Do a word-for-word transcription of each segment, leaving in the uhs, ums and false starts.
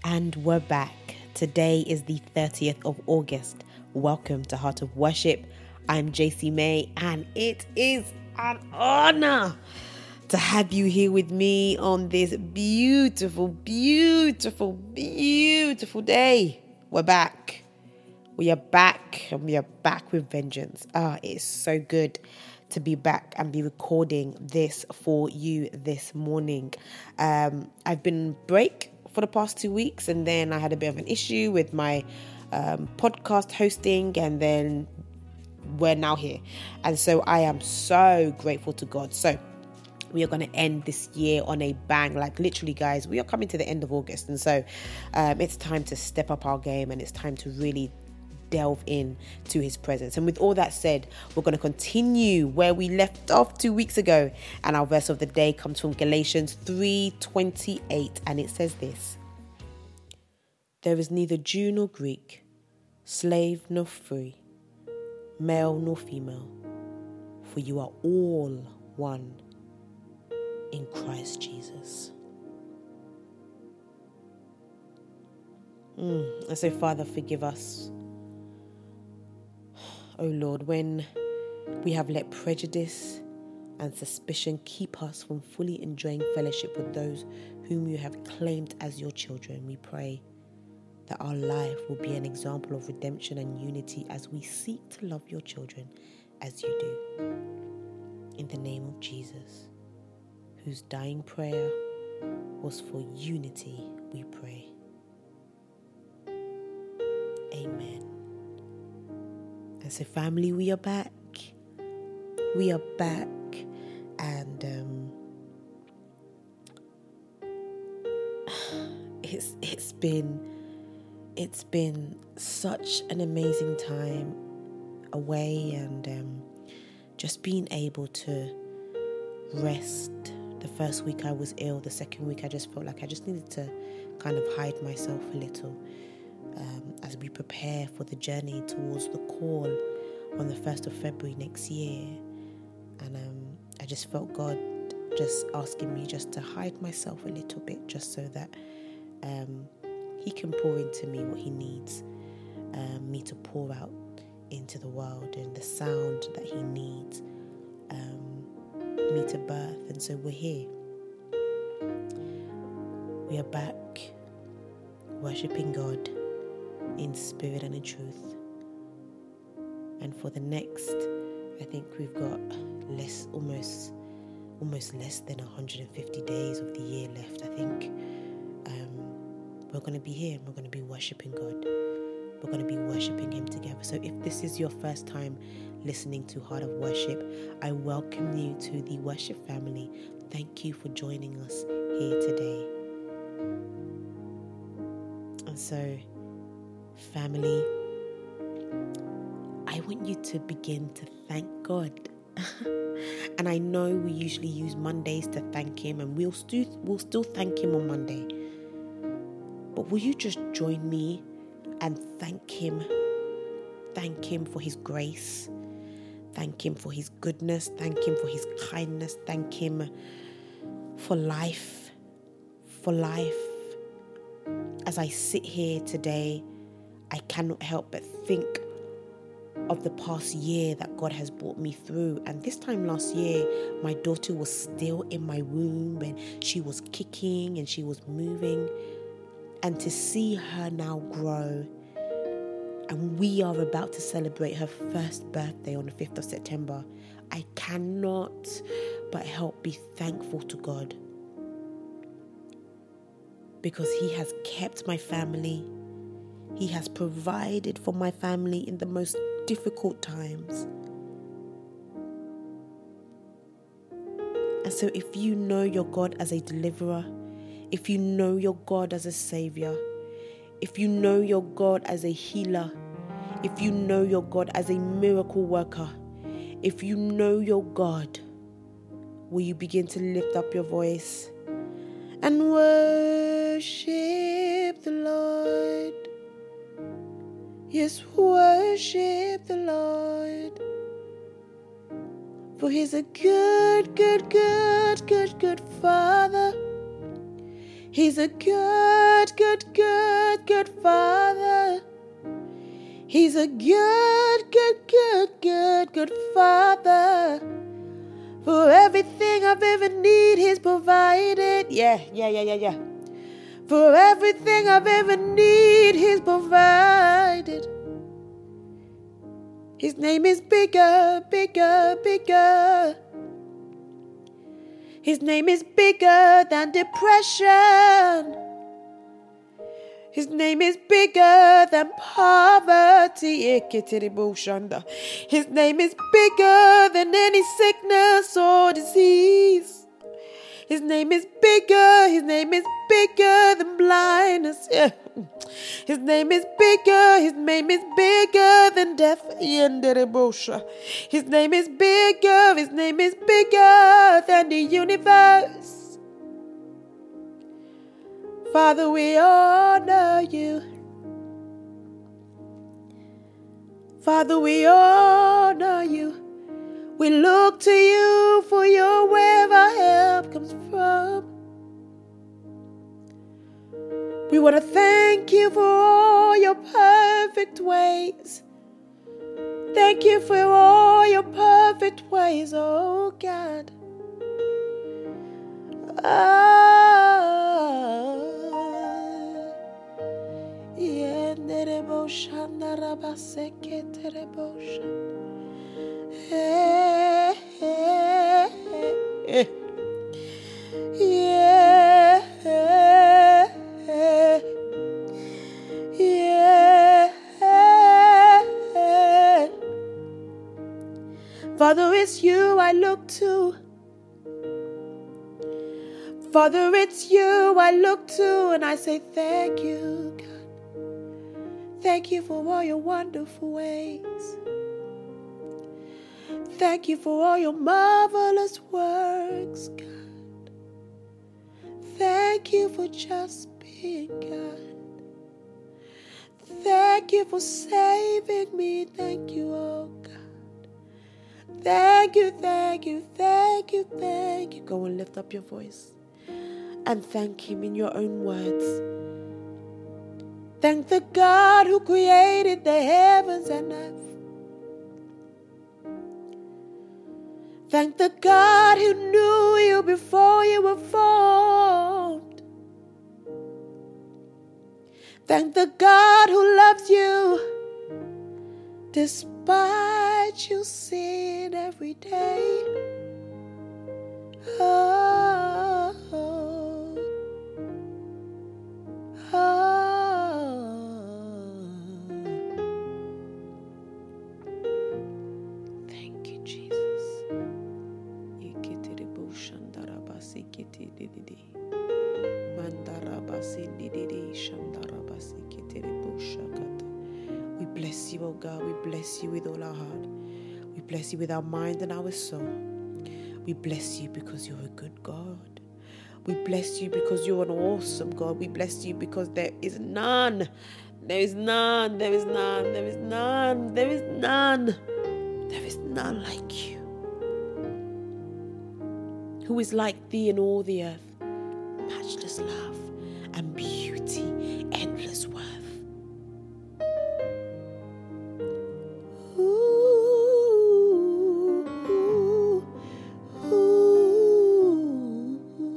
And we're back. Today is the thirtieth of August. Welcome to Heart of Worship. I'm J C May, and it is an honor to have you here with me on this beautiful, beautiful, beautiful day. We're back. We are back, and we are back with vengeance. Ah, it's so good to be back and be recording this for you this morning. Um, I've been on break for the past two weeks, and then I had a bit of an issue with my um, podcast hosting, and then we're now here. And so I am so grateful to God. So we are going to end this year on a bang. Like literally, guys, we are coming to the end of August. And so um, it's time to step up our game, and it's time to really delve in to his presence. And with all that said, we're going to continue where we left off two weeks ago. And our verse of the day comes from Galatians three twenty-eight. And it says this: there is neither Jew nor Greek, slave nor free, male nor female, for you are all one in Christ Jesus. Mm. And so, Father, forgive us, oh Lord, when we have let prejudice and suspicion keep us from fully enjoying fellowship with those whom you have claimed as your children. We pray that our life will be an example of redemption and unity as we seek to love your children as you do. In the name of Jesus, whose dying prayer was for unity, we pray. Amen. And so, family, we are back. We are back. And um, it's it's been it's been such an amazing time away, and um, just being able to rest. The first week I was ill. The second week I just felt like I just needed to kind of hide myself a little. Um, as we prepare for the journey towards the call on the first of February next year. And um, I just felt God just asking me just to hide myself a little bit, just so that um, he can pour into me what he needs um, me to pour out into the world, and the sound that he needs um, me to birth. And so we're here. We are back worshipping God in spirit and in truth. And for the next, I think we've got less, almost almost less than one hundred fifty days of the year left. I think um, we're going to be here, and we're going to be worshipping God. We're going to be worshipping him together. So if this is your first time listening to Heart of Worship, I welcome you to the worship family. Thank you for joining us here today. And so, family, I want you to begin to thank God. And I know we usually use Mondays to thank him, and we'll still we'll still thank him on Monday. But will you just join me and thank him? Thank him for his grace. Thank him for his goodness. Thank him for his kindness. Thank him for life. For life. As I sit here today, I cannot help but think of the past year that God has brought me through. And this time last year, my daughter was still in my womb, and she was kicking and she was moving. And to see her now grow, and we are about to celebrate her first birthday on the fifth of September, I cannot but help be thankful to God. Because he has kept my family. He has provided for my family in the most difficult times. And so if you know your God as a deliverer, if you know your God as a savior, if you know your God as a healer, if you know your God as a miracle worker, if you know your God, will you begin to lift up your voice and worship the Lord? Yes, worship the Lord. For he's a good, good, good, good, good Father. He's a good good, good, good, good Father. He's a good, good, good, good, good Father. For everything I've ever need, He's provided. Yeah, yeah, yeah, yeah, yeah. For everything I've ever need, He's provided. His name is bigger, bigger, bigger. His name is bigger than depression. His name is bigger than poverty. His name is bigger than any sickness or disease. His name is bigger. His name is bigger than blindness. Yeah. His name is bigger. His name is bigger than death. His name is bigger. His name is bigger than the universe. Father, we honor you. Father, we honor you. We look to you for your where our help comes from. We want to thank you for all your perfect ways. Thank you for all your perfect ways, oh God. Ah, yeah, nerebo shanda rabaseke terebo shanda. Hey, hey, hey. Yeah, yeah, yeah. Father, it's you I look to. Father, it's you I look to, and I say thank you, God. Thank you for all your wonderful ways. Thank you for all your marvelous works, God. Thank you for just being God. Thank you for saving me. Thank you, oh God. Thank you, thank you, thank you, thank you. Go and lift up your voice and thank Him in your own words. Thank the God who created the heavens and earth. Thank the God who knew you before you were formed. Thank the God who loves you despite your sin every day. Oh, oh, oh. Thank you, Jesus. We bless you, oh God. We bless you with all our heart. We bless you with our mind and our soul. We bless you because you're a good God. We bless you because you're an awesome God. We bless you because there is none. There is none. There is none. There is none. There is none. There is none like you. Who is like thee in all the earth? Matchless love and beauty, endless worth. Ooh, ooh, ooh,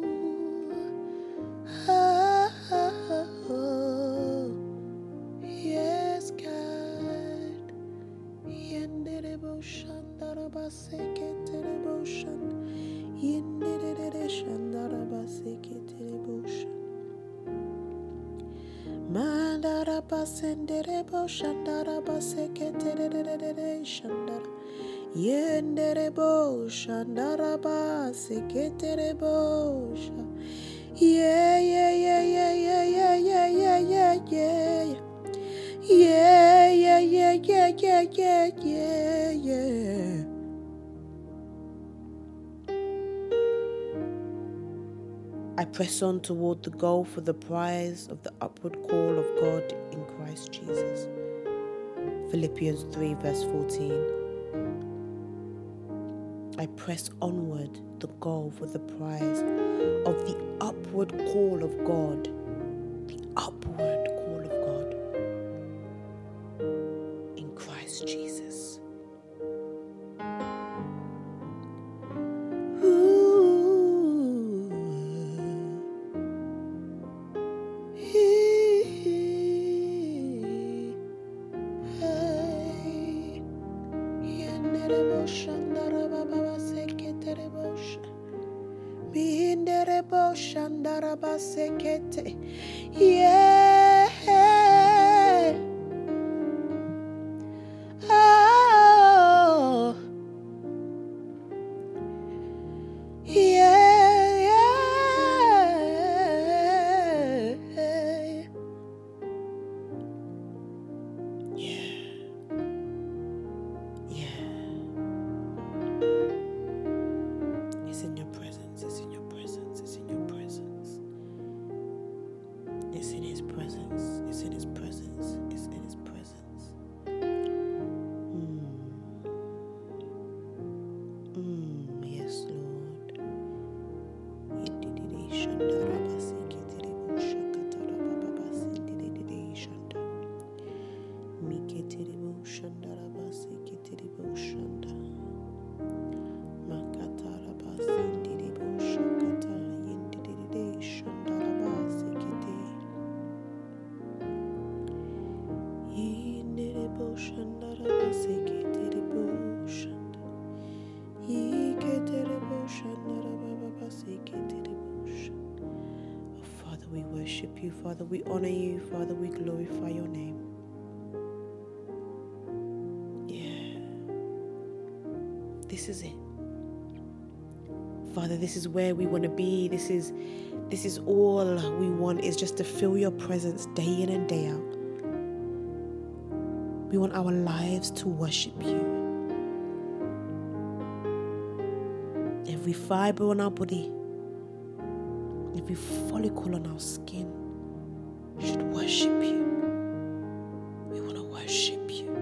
ah, ah, oh, yes, God. Yenderebo shandaraba seketerebo shan. Yenderere shandaraba seketerebo shan. Mandaraba senderebo shandaraba seketerere shandara. Yenderebo shandaraba seketerebo shan. Yeah, yeah, yeah, yeah, yeah, yeah, yeah, yeah, yeah, yeah. Yeah, yeah, yeah, yeah, yeah, yeah, yeah, yeah. I press on toward the goal for the prize of the upward call of God in Christ Jesus. Philippians three verse fourteen. I press onward the goal for the prize of the upward call of God. The bo shandaraba sekete. Yeah. Oh. Yeah, yeah. Yeah. Yeah. It's in your presence, it's in your presence, it's in your presence. It's in his presence, it's in his presence, it's in his presence. Mm. Mm, yes, Lord. Father, we worship you. Father, we honor you. Father, we glorify your name. Yeah. This is it. Father, this is where we want to be. This is this is all we want, is just to feel your presence day in and day out. We want our lives to worship you. Every fiber on our body, every follicle on our skin should worship you. We want to worship you.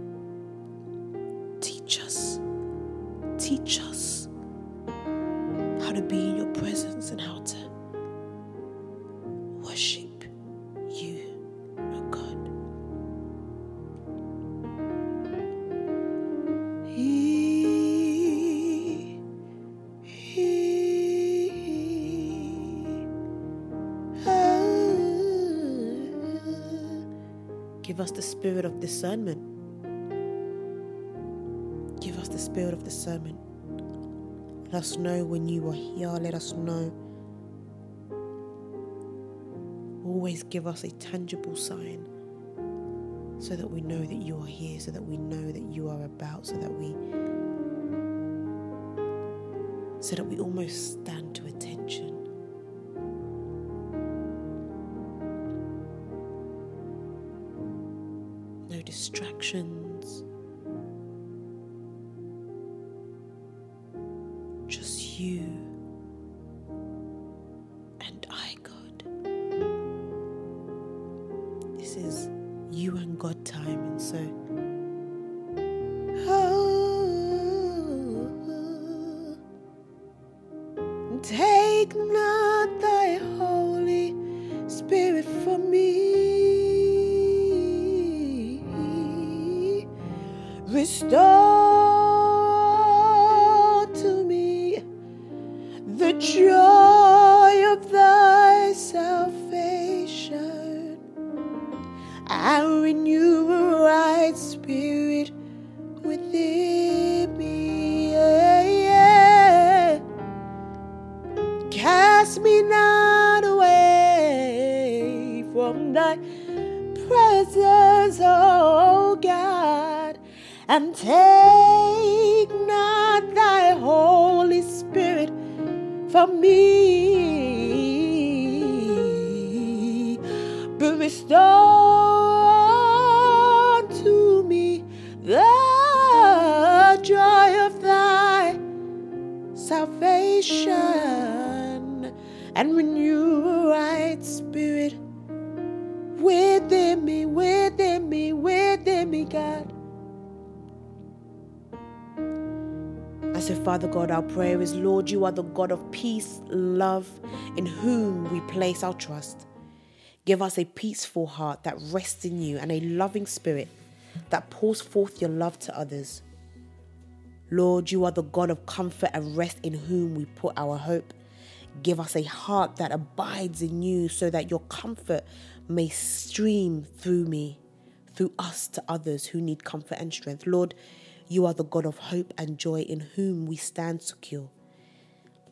Teach us. Teach us how to be in your presence and how to worship you, oh God. He, he, oh. Give us the spirit of discernment. Give us the spirit of discernment. Let us know when you are here. Let us know. Always give us a tangible sign so that we know that you are here, so that we know that you are about, so that we so that we almost stand to attention. No distractions. Just you and I, God. This is you and God time, and so oh, take not thy Holy Spirit from me. Restore to me the joy of thy salvation, and renew a right spirit within me. Yeah, yeah. Cast me not away from thy presence, oh God, and take not thy Holy Spirit from me, but restore to me the joy of thy salvation, and renew a right spirit within me, within me, within me, God. And so, Father God, our prayer is, Lord, you are the God of peace, love, in whom we place our trust. Give us a peaceful heart that rests in you, and a loving spirit that pours forth your love to others. Lord, you are the God of comfort and rest, in whom we put our hope. Give us a heart that abides in you, so that your comfort may stream through me, through us, to others who need comfort and strength. Lord, you are the God of hope and joy, in whom we stand secure.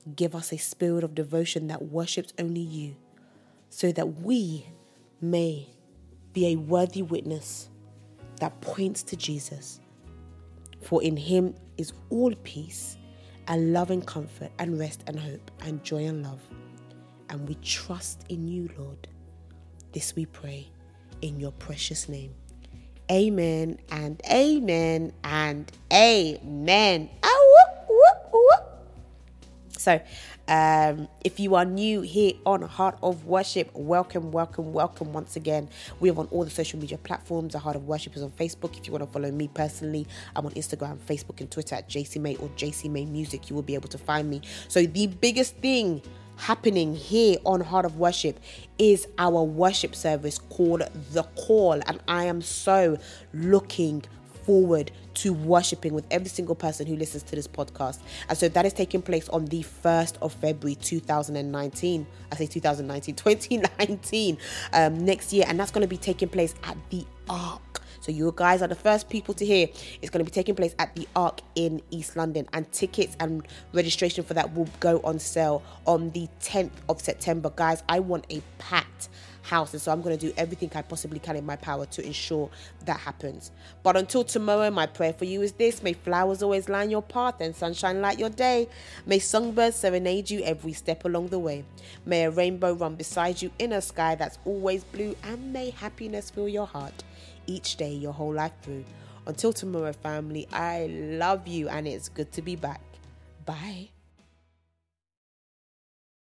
Give us a spirit of devotion that worships only you, so that we may be a worthy witness that points to Jesus. For in him is all peace and love and comfort and rest and hope and joy and love. And we trust in you, Lord. This we pray in your precious name. Amen and amen and amen. Ah, whoop, whoop, whoop. So, um, if you are new here on Heart of Worship, welcome, welcome, welcome once again. We are on all the social media platforms. The Heart of Worship is on Facebook. If you want to follow me personally, I'm on Instagram, Facebook, and Twitter at J C May or J C May Music. You will be able to find me. So the biggest thing happening here on Heart of Worship is our worship service called The Call, and I am so looking forward to worshiping with every single person who listens to this podcast. And so that is taking place on the first of February two thousand nineteen. I say two thousand nineteen, twenty nineteen, um, next year, and that's going to be taking place at the Ark. So you guys are the first people to hear. It's going to be taking place at the Ark in East London, and tickets and registration for that will go on sale on the tenth of September. Guys, I want a packed house, and so I'm going to do everything I possibly can in my power to ensure that happens. But until tomorrow, my prayer for you is this: may flowers always line your path and sunshine light your day. May songbirds serenade you every step along the way. May a rainbow run beside you in a sky that's always blue, and may happiness fill your heart each day your whole life through. Until tomorrow, family, I love you, and it's good to be back. Bye.